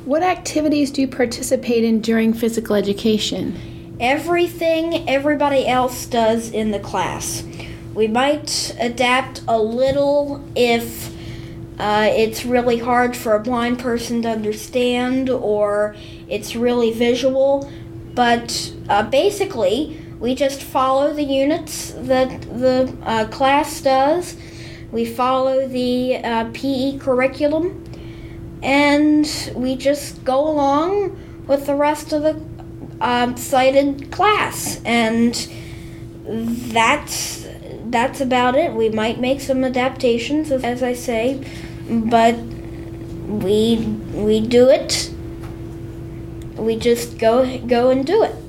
What activities do you participate in during physical education? Everything everybody else does in the class. We might adapt a little if it's really hard for a blind person to understand or it's really visual, but basically we just follow the units that the class does. We follow the PE curriculum, and we just go along with the rest of the sighted class, and that's about it. We might make some adaptations, as I say, but we do it. We just go and do it.